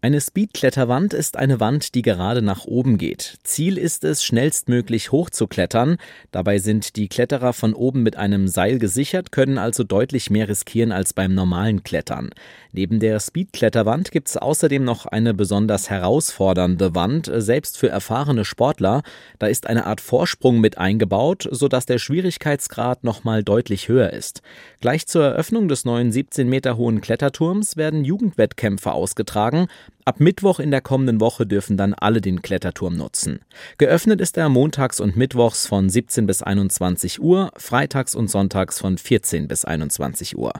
Eine Speedkletterwand ist eine Wand, die gerade nach oben geht. Ziel ist es, schnellstmöglich hochzuklettern. Dabei sind die Kletterer von oben mit einem Seil gesichert, können also deutlich mehr riskieren als beim normalen Klettern. Neben der Speedkletterwand gibt es außerdem noch eine besonders herausfordernde Wand, selbst für erfahrene Sportler. Da ist eine Art Vorsprung mit eingebaut, sodass der Schwierigkeitsgrad nochmal deutlich höher ist. Gleich zur Eröffnung des neuen 17 Meter hohen Kletterturms werden Jugendwettkämpfe ausgetragen. Ab Mittwoch in der kommenden Woche dürfen dann alle den Kletterturm nutzen. Geöffnet ist er montags und mittwochs von 17 bis 21 Uhr, freitags und sonntags von 14 bis 21 Uhr.